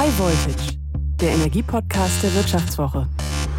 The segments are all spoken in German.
High Voltage, der Energiepodcast der Wirtschaftswoche.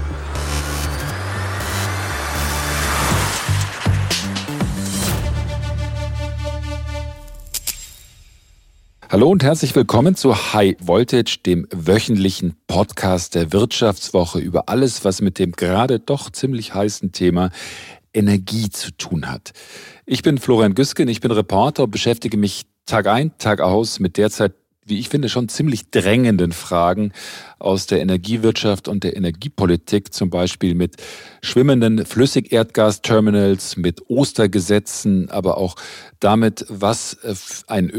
Hallo und herzlich willkommen zu High Voltage, dem wöchentlichen Podcast der Wirtschaftswoche über alles, was mit dem gerade doch ziemlich heißen Thema Energie zu tun hat. Ich bin Florian Güsken, ich bin Reporter und beschäftige mich Tag ein, Tag aus mit derzeit, wie ich finde, schon ziemlich drängenden Fragen aus der Energiewirtschaft und der Energiepolitik, zum Beispiel mit schwimmenden Flüssigerdgasterminals, mit Ostergesetzen, aber auch damit, was ein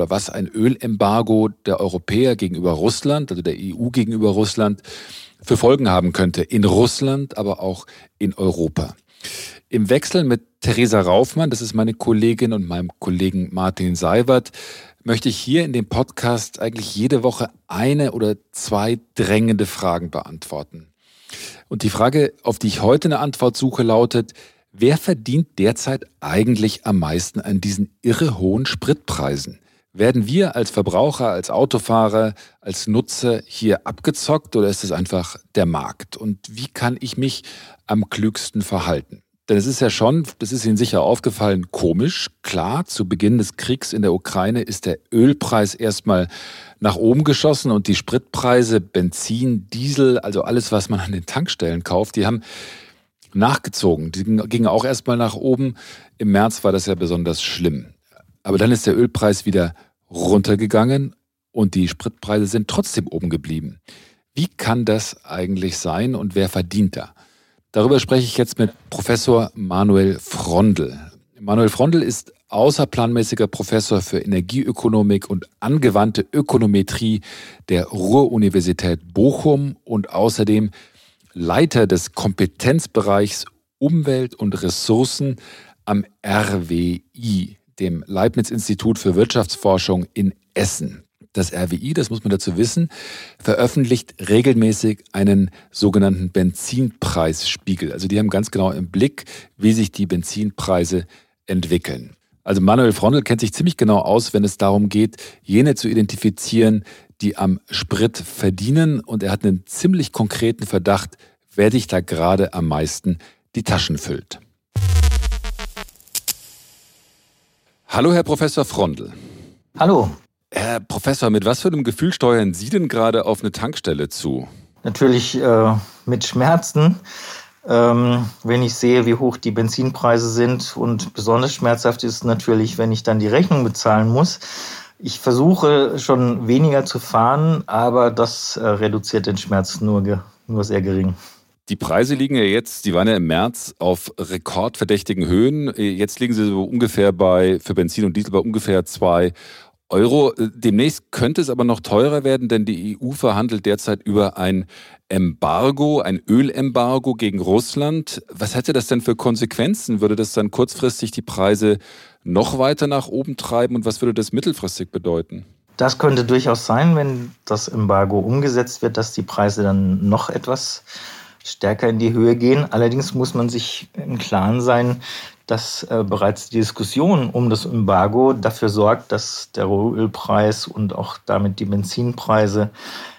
Ölembargo der Europäer gegenüber Russland, also der EU gegenüber Russland, für Folgen haben könnte in Russland, aber auch in Europa. Im Wechsel mit Theresa Raufmann, das ist meine Kollegin, und meinem Kollegen Martin Seiwert, möchte ich hier in dem Podcast eigentlich jede Woche eine oder zwei drängende Fragen beantworten. Und die Frage, auf die ich heute eine Antwort suche, lautet: Wer verdient derzeit eigentlich am meisten an diesen irre hohen Spritpreisen? Werden wir als Verbraucher, als Autofahrer, als Nutzer hier abgezockt oder ist es einfach der Markt? Und wie kann ich mich am klügsten verhalten? Denn es ist ja schon, das ist Ihnen sicher aufgefallen, komisch. Klar, zu Beginn des Kriegs in der Ukraine ist der Ölpreis erstmal nach oben geschossen und die Spritpreise, Benzin, Diesel, also alles, was man an den Tankstellen kauft, die haben nachgezogen. Die gingen auch erstmal nach oben. Im März war das ja besonders schlimm. Aber dann ist der Ölpreis wieder runtergegangen und die Spritpreise sind trotzdem oben geblieben. Wie kann das eigentlich sein und wer verdient da? Darüber spreche ich jetzt mit Professor Manuel Frondl. Manuel Frondl ist außerplanmäßiger Professor für Energieökonomik und angewandte Ökonometrie der Ruhr-Universität Bochum und außerdem Leiter des Kompetenzbereichs Umwelt und Ressourcen am RWI, dem Leibniz-Institut für Wirtschaftsforschung in Essen. Das RWI, das muss man dazu wissen, veröffentlicht regelmäßig einen sogenannten Benzinpreisspiegel. Also die haben ganz genau im Blick, wie sich die Benzinpreise entwickeln. Also Manuel Frondl kennt sich ziemlich genau aus, wenn es darum geht, jene zu identifizieren, die am Sprit verdienen. Und er hat einen ziemlich konkreten Verdacht, wer sich da gerade am meisten die Taschen füllt. Hallo, Herr Professor Frondl. Hallo. Herr Professor, mit was für einem Gefühl steuern Sie denn gerade auf eine Tankstelle zu? Natürlich mit Schmerzen, wenn ich sehe, wie hoch die Benzinpreise sind. Und besonders schmerzhaft ist natürlich, wenn ich dann die Rechnung bezahlen muss. Ich versuche schon weniger zu fahren, aber das reduziert den Schmerz nur sehr gering. Die Preise liegen ja jetzt, die waren ja im März auf rekordverdächtigen Höhen. Jetzt liegen sie so ungefähr für Benzin und Diesel bei ungefähr 2 Euro. Demnächst könnte es aber noch teurer werden, denn die EU verhandelt derzeit über ein Embargo, ein Ölembargo gegen Russland. Was hätte das denn für Konsequenzen? Würde das dann kurzfristig die Preise noch weiter nach oben treiben und was würde das mittelfristig bedeuten? Das könnte durchaus sein, wenn das Embargo umgesetzt wird, dass die Preise dann noch etwas stärker in die Höhe gehen. Allerdings muss man sich im Klaren sein, dass bereits die Diskussion um das Embargo dafür sorgt, dass der Rohölpreis und auch damit die Benzinpreise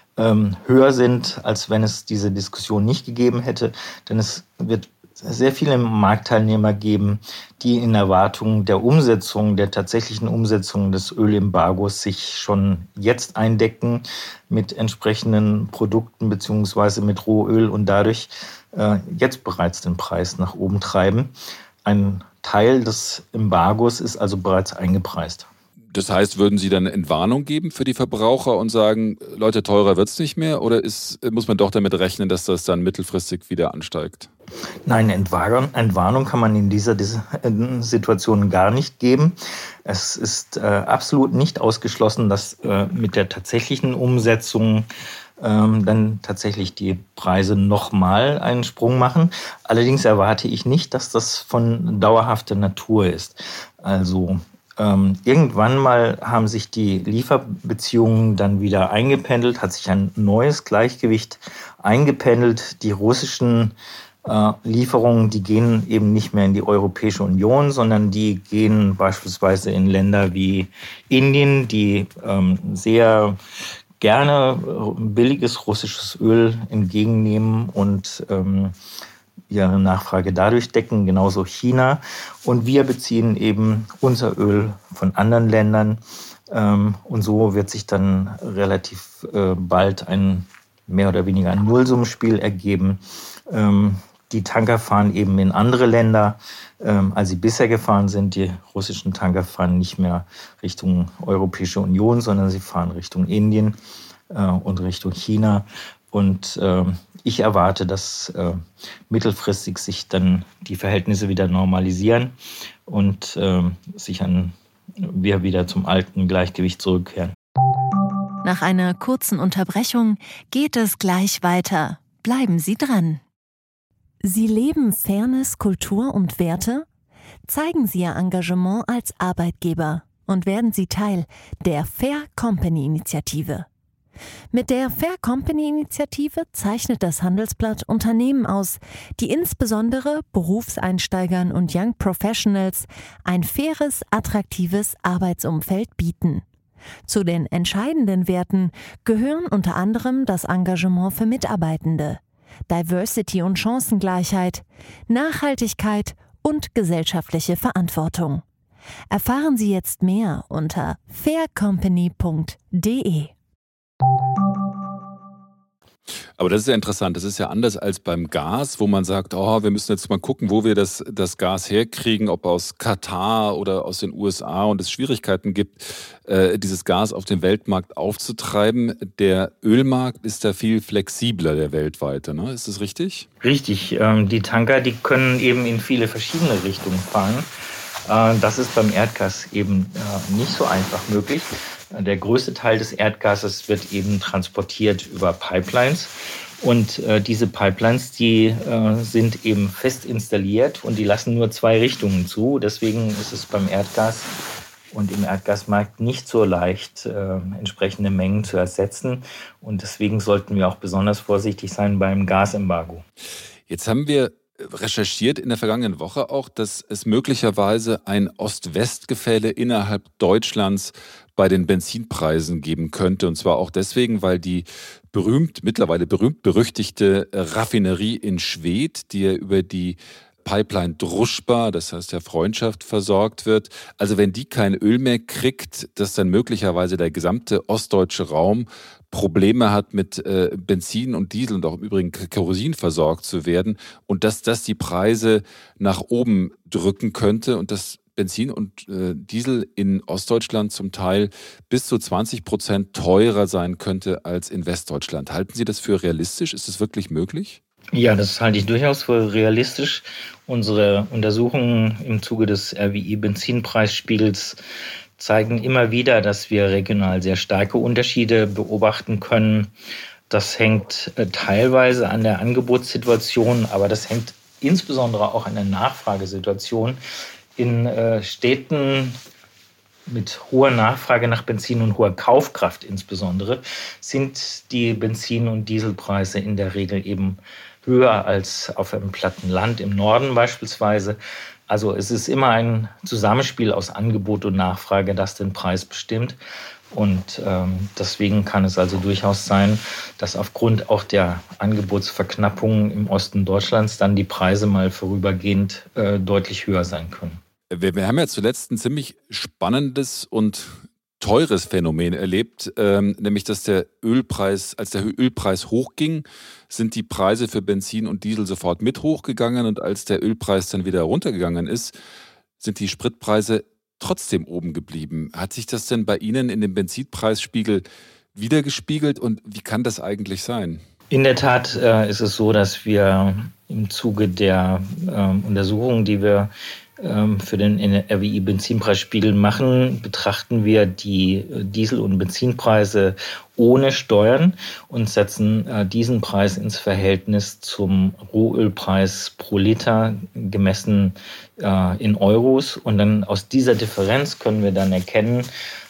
höher sind, als wenn es diese Diskussion nicht gegeben hätte. Denn es wird sehr viele Marktteilnehmer geben, die in Erwartung der tatsächlichen Umsetzung des Ölembargos sich schon jetzt eindecken mit entsprechenden Produkten beziehungsweise mit Rohöl und dadurch jetzt bereits den Preis nach oben treiben. Ein Teil des Embargos ist also bereits eingepreist. Das heißt, würden Sie dann Entwarnung geben für die Verbraucher und sagen, Leute, teurer wird es nicht mehr? Oder muss man doch damit rechnen, dass das dann mittelfristig wieder ansteigt? Nein, Entwarnung kann man in dieser Situation gar nicht geben. Es ist absolut nicht ausgeschlossen, dass mit der tatsächlichen Umsetzung dann tatsächlich die Preise nochmal einen Sprung machen. Allerdings erwarte ich nicht, dass das von dauerhafter Natur ist. Also irgendwann mal haben sich die Lieferbeziehungen dann wieder eingependelt, hat sich ein neues Gleichgewicht eingependelt. Die russischen Lieferungen, die gehen eben nicht mehr in die Europäische Union, sondern die gehen beispielsweise in Länder wie Indien, die sehr gerne billiges russisches Öl entgegennehmen und ihre Nachfrage dadurch decken, genauso China. Und wir beziehen eben unser Öl von anderen Ländern. Und so wird sich dann relativ bald ein mehr oder weniger ein Nullsummenspiel ergeben. Die Tanker fahren eben in andere Länder, als sie bisher gefahren sind. Die russischen Tanker fahren nicht mehr Richtung Europäische Union, sondern sie fahren Richtung Indien und Richtung China. Und ich erwarte, dass mittelfristig sich dann die Verhältnisse wieder normalisieren und wir wieder zum alten Gleichgewicht zurückkehren. Nach einer kurzen Unterbrechung geht es gleich weiter. Bleiben Sie dran. Sie leben Fairness, Kultur und Werte? Zeigen Sie Ihr Engagement als Arbeitgeber und werden Sie Teil der Fair Company Initiative. Mit der Fair Company Initiative zeichnet das Handelsblatt Unternehmen aus, die insbesondere Berufseinsteigern und Young Professionals ein faires, attraktives Arbeitsumfeld bieten. Zu den entscheidenden Werten gehören unter anderem das Engagement für Mitarbeitende, Diversity und Chancengleichheit, Nachhaltigkeit und gesellschaftliche Verantwortung. Erfahren Sie jetzt mehr unter faircompany.de. Aber das ist ja interessant. Das ist ja anders als beim Gas, wo man sagt, wir müssen jetzt mal gucken, wo wir das Gas herkriegen, ob aus Katar oder aus den USA, und es Schwierigkeiten gibt, dieses Gas auf dem Weltmarkt aufzutreiben. Der Ölmarkt ist da viel flexibler, der weltweite, ne? Ist das richtig? Richtig. Die Tanker, die können eben in viele verschiedene Richtungen fahren. Das ist beim Erdgas eben nicht so einfach möglich. Der größte Teil des Erdgases wird eben transportiert über Pipelines. Und diese Pipelines, die sind eben fest installiert und die lassen nur 2 Richtungen zu. Deswegen ist es beim Erdgas und im Erdgasmarkt nicht so leicht, entsprechende Mengen zu ersetzen. Und deswegen sollten wir auch besonders vorsichtig sein beim Gasembargo. Jetzt haben wir recherchiert in der vergangenen Woche auch, dass es möglicherweise ein Ost-West-Gefälle innerhalb Deutschlands bei den Benzinpreisen geben könnte. Und zwar auch deswegen, weil die mittlerweile berühmt-berüchtigte Raffinerie in Schwedt, die ja über die Pipeline Druschba, das heißt der Freundschaft, versorgt wird. Also wenn die kein Öl mehr kriegt, dass dann möglicherweise der gesamte ostdeutsche Raum Probleme hat, mit Benzin und Diesel und auch im Übrigen Kerosin versorgt zu werden und dass das die Preise nach oben drücken könnte und dass Benzin und Diesel in Ostdeutschland zum Teil bis zu 20% teurer sein könnte als in Westdeutschland. Halten Sie das für realistisch? Ist das wirklich möglich? Ja, das halte ich durchaus für realistisch. Unsere Untersuchungen im Zuge des RWI-Benzinpreisspiegels zeigen immer wieder, dass wir regional sehr starke Unterschiede beobachten können. Das hängt teilweise an der Angebotssituation, aber das hängt insbesondere auch an der Nachfragesituation. In Städten mit hoher Nachfrage nach Benzin und hoher Kaufkraft insbesondere sind die Benzin- und Dieselpreise in der Regel eben höher als auf einem platten Land im Norden beispielsweise. Also es ist immer ein Zusammenspiel aus Angebot und Nachfrage, das den Preis bestimmt. Und deswegen kann es also durchaus sein, dass aufgrund auch der Angebotsverknappung im Osten Deutschlands dann die Preise mal vorübergehend deutlich höher sein können. Wir haben ja zuletzt ein ziemlich spannendes und teures Phänomen erlebt, nämlich dass als der Ölpreis hochging, sind die Preise für Benzin und Diesel sofort mit hochgegangen und als der Ölpreis dann wieder runtergegangen ist, sind die Spritpreise trotzdem oben geblieben. Hat sich das denn bei Ihnen in dem Benzinpreisspiegel wiedergespiegelt und wie kann das eigentlich sein? In der Tat ist es so, dass wir im Zuge der Untersuchungen, die wir für den RWI-Benzinpreisspiegel machen, betrachten wir die Diesel- und Benzinpreise ohne Steuern und setzen diesen Preis ins Verhältnis zum Rohölpreis pro Liter, gemessen in Euros. Und dann aus dieser Differenz können wir dann erkennen,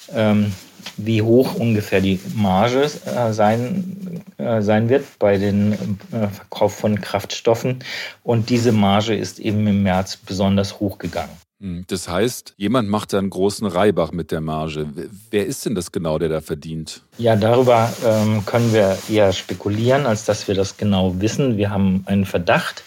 wie hoch ungefähr die Marge sein wird bei den Verkauf von Kraftstoffen. Und diese Marge ist eben im März besonders hoch gegangen. Das heißt, jemand macht da einen großen Reibach mit der Marge. Wer ist denn das genau, der da verdient? Ja, darüber können wir eher spekulieren, als dass wir das genau wissen. Wir haben einen Verdacht.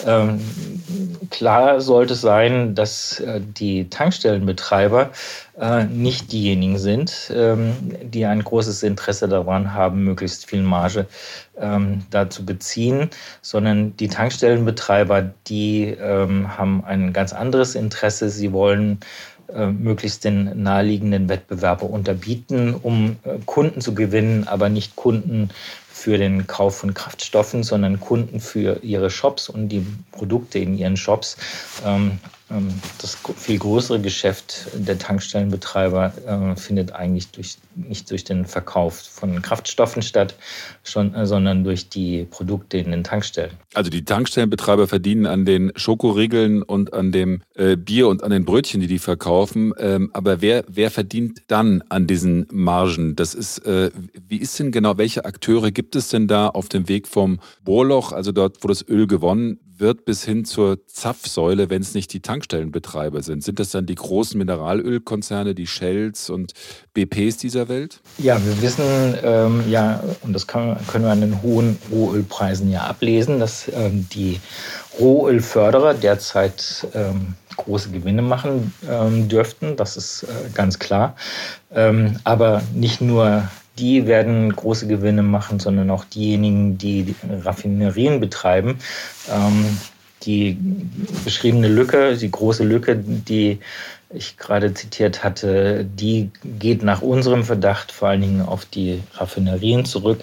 Klar sollte sein, dass die Tankstellenbetreiber nicht diejenigen sind, die ein großes Interesse daran haben, möglichst viel Marge da zu beziehen, sondern die Tankstellenbetreiber, die haben ein ganz anderes Interesse. Sie wollen möglichst den naheliegenden Wettbewerber unterbieten, um Kunden zu gewinnen, aber nicht Kunden für den Kauf von Kraftstoffen, sondern Kunden für ihre Shops und die Produkte in ihren Shops. Das viel größere Geschäft der Tankstellenbetreiber findet eigentlich nicht durch den Verkauf von Kraftstoffen statt, sondern durch die Produkte in den Tankstellen. Also die Tankstellenbetreiber verdienen an den Schokoriegeln und an dem Bier und an den Brötchen, die verkaufen. Aber wer verdient dann an diesen Margen? Das ist, wie ist denn genau, welche Akteure gibt es denn da auf dem Weg vom Bohrloch, also dort, wo das Öl gewonnen wird, bis hin zur Zapfsäule, wenn es nicht die Tankstellenbetreiber sind? Sind das dann die großen Mineralölkonzerne, die Shells und BPs dieser Welt? Ja, wir wissen, und das können wir an den hohen Rohölpreisen ja ablesen, dass die Rohölförderer derzeit große Gewinne machen dürften. Das ist ganz klar. Aber nicht nur die werden große Gewinne machen, sondern auch diejenigen, die Raffinerien betreiben. Die beschriebene Lücke, die große Lücke, die ich gerade zitiert hatte, die geht nach unserem Verdacht vor allen Dingen auf die Raffinerien zurück.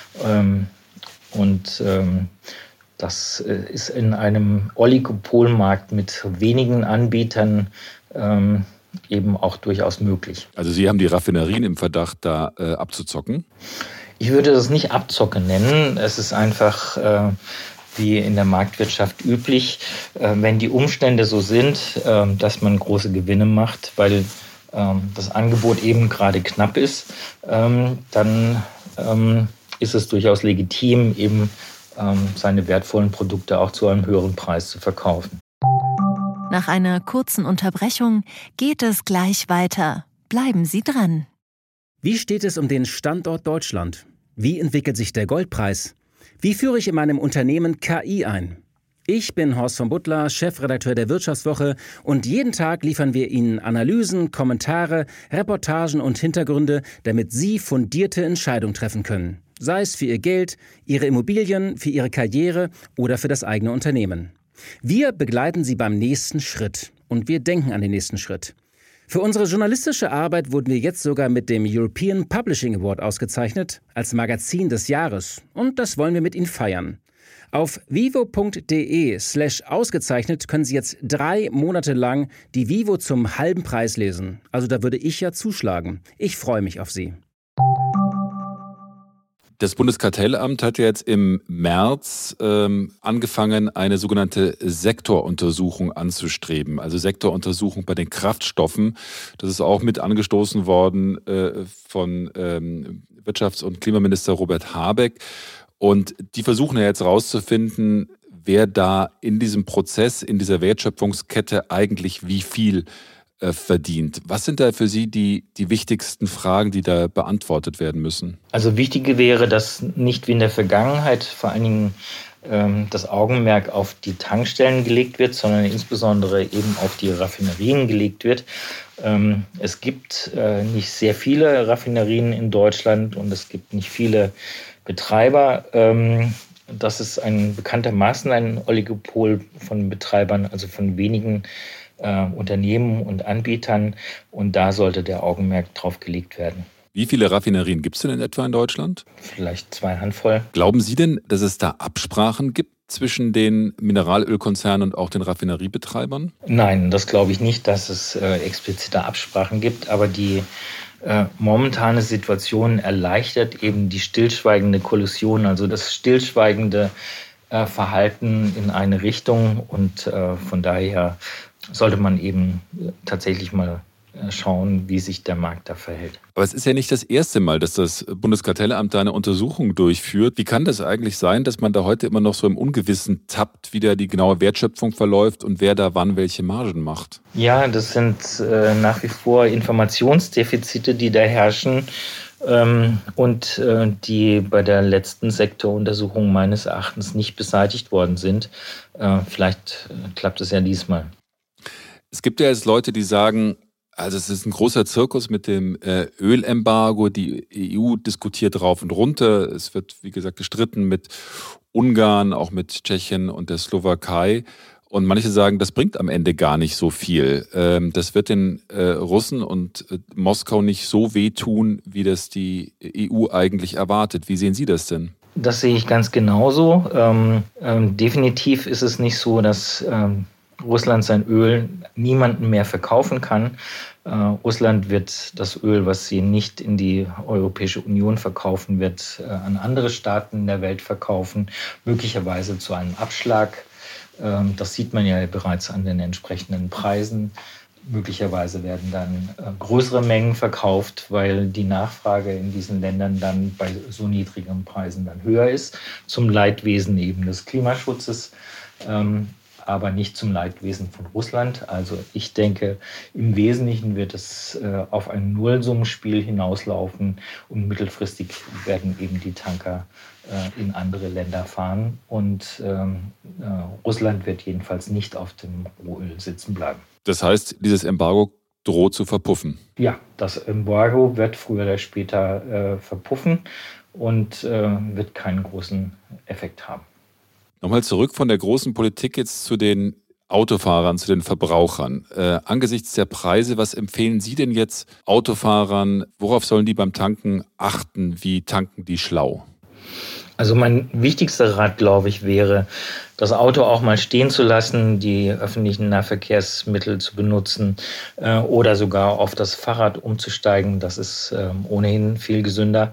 Das ist in einem Oligopolmarkt mit wenigen Anbietern eben auch durchaus möglich. Also Sie haben die Raffinerien im Verdacht, da abzuzocken? Ich würde das nicht Abzocke nennen. Es ist einfach wie in der Marktwirtschaft üblich, wenn die Umstände so sind, dass man große Gewinne macht, weil das Angebot eben gerade knapp ist, dann ist es durchaus legitim, eben seine wertvollen Produkte auch zu einem höheren Preis zu verkaufen. Nach einer kurzen Unterbrechung geht es gleich weiter. Bleiben Sie dran. Wie steht es um den Standort Deutschland? Wie entwickelt sich der Goldpreis? Wie führe ich in meinem Unternehmen KI ein? Ich bin Horst von Butler, Chefredakteur der Wirtschaftswoche, und jeden Tag liefern wir Ihnen Analysen, Kommentare, Reportagen und Hintergründe, damit Sie fundierte Entscheidungen treffen können. Sei es für Ihr Geld, Ihre Immobilien, für Ihre Karriere oder für das eigene Unternehmen. Wir begleiten Sie beim nächsten Schritt und wir denken an den nächsten Schritt. Für unsere journalistische Arbeit wurden wir jetzt sogar mit dem European Publishing Award ausgezeichnet als Magazin des Jahres, und das wollen wir mit Ihnen feiern. Auf vivo.de/ausgezeichnet können Sie jetzt 3 Monate lang die Vivo zum halben Preis lesen. Also da würde ich ja zuschlagen. Ich freue mich auf Sie. Das Bundeskartellamt hat jetzt im März angefangen, eine sogenannte Sektoruntersuchung anzustreben. Also Sektoruntersuchung bei den Kraftstoffen. Das ist auch mit angestoßen worden von Wirtschafts- und Klimaminister Robert Habeck. Und die versuchen ja jetzt rauszufinden, wer da in diesem Prozess, in dieser Wertschöpfungskette eigentlich wie viel verdient. Was sind da für Sie die wichtigsten Fragen, die da beantwortet werden müssen? Also wichtig wäre, dass nicht wie in der Vergangenheit vor allen Dingen das Augenmerk auf die Tankstellen gelegt wird, sondern insbesondere eben auf die Raffinerien gelegt wird. Es gibt nicht sehr viele Raffinerien in Deutschland und es gibt nicht viele Betreiber. Das ist bekanntermaßen ein Oligopol von Betreibern, also von wenigen Unternehmen und Anbietern, und da sollte der Augenmerk drauf gelegt werden. Wie viele Raffinerien gibt es denn in etwa in Deutschland? Vielleicht 2 Handvoll. Glauben Sie denn, dass es da Absprachen gibt zwischen den Mineralölkonzernen und auch den Raffineriebetreibern? Nein, das glaube ich nicht, dass es explizite Absprachen gibt, aber die momentane Situation erleichtert eben die stillschweigende Kollusion, also das stillschweigende Verhalten in eine Richtung, und von daher sollte man eben tatsächlich mal schauen, wie sich der Markt da verhält. Aber es ist ja nicht das erste Mal, dass das Bundeskartellamt da eine Untersuchung durchführt. Wie kann das eigentlich sein, dass man da heute immer noch so im Ungewissen tappt, wie da die genaue Wertschöpfung verläuft und wer da wann welche Margen macht? Ja, das sind nach wie vor Informationsdefizite, die da herrschen. Und die bei der letzten Sektoruntersuchung meines Erachtens nicht beseitigt worden sind. Vielleicht klappt es ja diesmal. Es gibt ja jetzt Leute, die sagen, also es ist ein großer Zirkus mit dem Ölembargo. Die EU diskutiert rauf und runter. Es wird, wie gesagt, gestritten mit Ungarn, auch mit Tschechien und der Slowakei. Und manche sagen, das bringt am Ende gar nicht so viel. Das wird den Russen und Moskau nicht so wehtun, wie das die EU eigentlich erwartet. Wie sehen Sie das denn? Das sehe ich ganz genauso. Definitiv ist es nicht so, dass Russland sein Öl niemandem mehr verkaufen kann. Russland wird das Öl, was sie nicht in die Europäische Union verkaufen wird, an andere Staaten in der Welt verkaufen, möglicherweise zu einem Abschlag. Das sieht man ja bereits an den entsprechenden Preisen. Möglicherweise werden dann größere Mengen verkauft, weil die Nachfrage in diesen Ländern dann bei so niedrigen Preisen dann höher ist, zum Leidwesen eben des Klimaschutzes, aber nicht zum Leidwesen von Russland. Also ich denke, im Wesentlichen wird es auf ein Nullsummenspiel hinauslaufen und mittelfristig werden eben die Tanker in andere Länder fahren und Russland wird jedenfalls nicht auf dem Rohöl sitzen bleiben. Das heißt, dieses Embargo droht zu verpuffen? Ja, das Embargo wird früher oder später verpuffen und wird keinen großen Effekt haben. Nochmal zurück von der großen Politik jetzt zu den Autofahrern, zu den Verbrauchern. Angesichts der Preise, was empfehlen Sie denn jetzt Autofahrern? Worauf sollen die beim Tanken achten? Wie tanken die schlau? Also mein wichtigster Rat, glaube ich, wäre, das Auto auch mal stehen zu lassen, die öffentlichen Nahverkehrsmittel zu benutzen oder sogar auf das Fahrrad umzusteigen. Das ist ohnehin viel gesünder.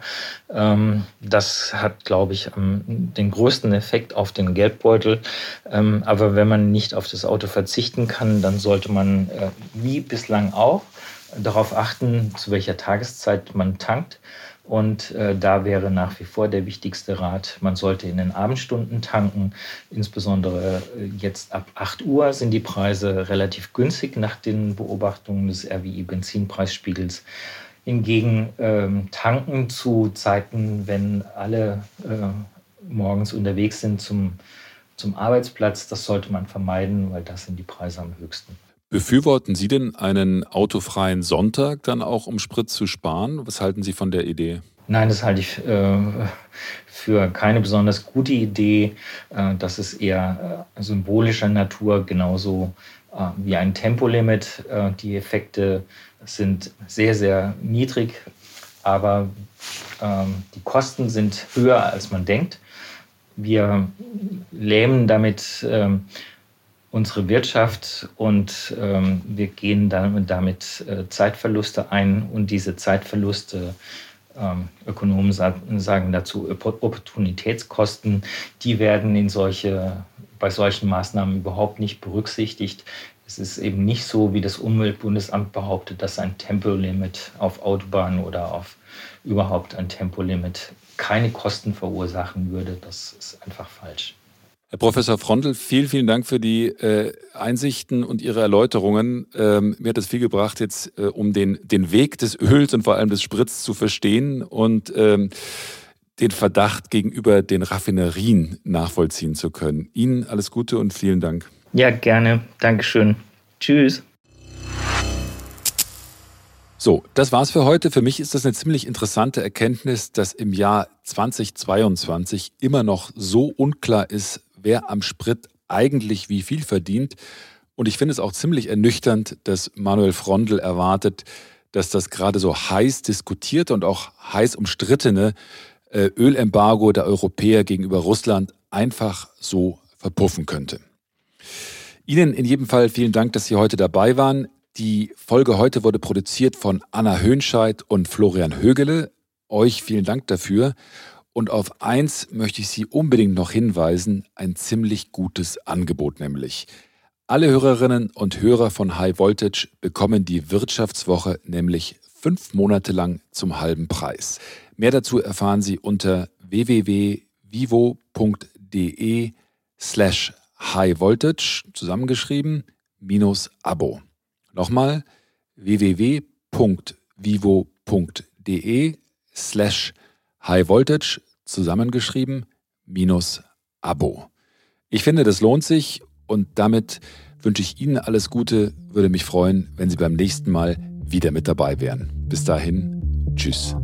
Das hat, glaube ich, den größten Effekt auf den Geldbeutel. Aber wenn man nicht auf das Auto verzichten kann, dann sollte man, wie bislang auch, darauf achten, zu welcher Tageszeit man tankt. Und da wäre nach wie vor der wichtigste Rat, man sollte in den Abendstunden tanken. Insbesondere jetzt ab 8 Uhr sind die Preise relativ günstig nach den Beobachtungen des RWI-Benzinpreisspiegels. Hingegen tanken zu Zeiten, wenn alle morgens unterwegs sind zum Arbeitsplatz, das sollte man vermeiden, weil da sind die Preise am höchsten. Befürworten Sie denn einen autofreien Sonntag dann auch, um Sprit zu sparen? Was halten Sie von der Idee? Nein, das halte ich für keine besonders gute Idee. Das ist eher symbolischer Natur, genauso wie ein Tempolimit. Die Effekte sind sehr, sehr niedrig, aber die Kosten sind höher, als man denkt. Wir lähmen damit unsere Wirtschaft und wir gehen damit Zeitverluste ein und diese Zeitverluste, Ökonomen sagen dazu Opportunitätskosten, die werden bei solchen Maßnahmen überhaupt nicht berücksichtigt. Es ist eben nicht so, wie das Umweltbundesamt behauptet, dass ein Tempolimit auf Autobahnen oder auf überhaupt ein Tempolimit keine Kosten verursachen würde. Das ist einfach falsch. Herr Professor Frontl, vielen, vielen Dank für die Einsichten und Ihre Erläuterungen. Mir hat das viel gebracht, jetzt um den Weg des Öls und vor allem des Sprits zu verstehen und den Verdacht gegenüber den Raffinerien nachvollziehen zu können. Ihnen alles Gute und vielen Dank. Ja, gerne. Dankeschön. Tschüss. So, das war's für heute. Für mich ist das eine ziemlich interessante Erkenntnis, dass im Jahr 2022 immer noch so unklar ist, wer am Sprit eigentlich wie viel verdient. Und ich finde es auch ziemlich ernüchternd, dass Manuel Frontl erwartet, dass das gerade so heiß diskutierte und auch heiß umstrittene Ölembargo der Europäer gegenüber Russland einfach so verpuffen könnte. Ihnen in jedem Fall vielen Dank, dass Sie heute dabei waren. Die Folge heute wurde produziert von Anna Höhnscheid und Florian Högele. Euch vielen Dank dafür. Und auf eins möchte ich Sie unbedingt noch hinweisen, ein ziemlich gutes Angebot nämlich. Alle Hörerinnen und Hörer von High Voltage bekommen die Wirtschaftswoche nämlich 5 Monate lang zum halben Preis. Mehr dazu erfahren Sie unter www.vivo.de/highvoltage zusammengeschrieben -Abo. Nochmal www.vivo.de/highvoltage zusammengeschrieben -Abo. Ich finde, das lohnt sich und damit wünsche ich Ihnen alles Gute. Würde mich freuen, wenn Sie beim nächsten Mal wieder mit dabei wären. Bis dahin, tschüss.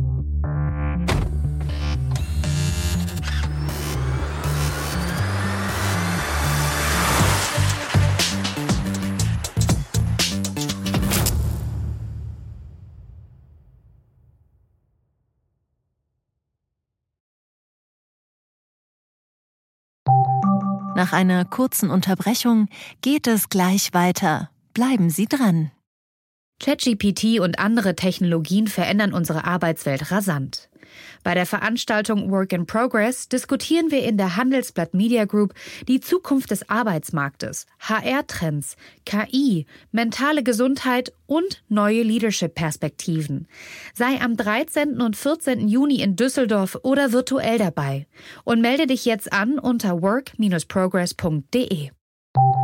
Nach einer kurzen Unterbrechung geht es gleich weiter. Bleiben Sie dran. ChatGPT und andere Technologien verändern unsere Arbeitswelt rasant. Bei der Veranstaltung Work in Progress diskutieren wir in der Handelsblatt Media Group die Zukunft des Arbeitsmarktes, HR-Trends, KI, mentale Gesundheit und neue Leadership-Perspektiven. Sei am 13. und 14. Juni in Düsseldorf oder virtuell dabei und melde dich jetzt an unter work-progress.de.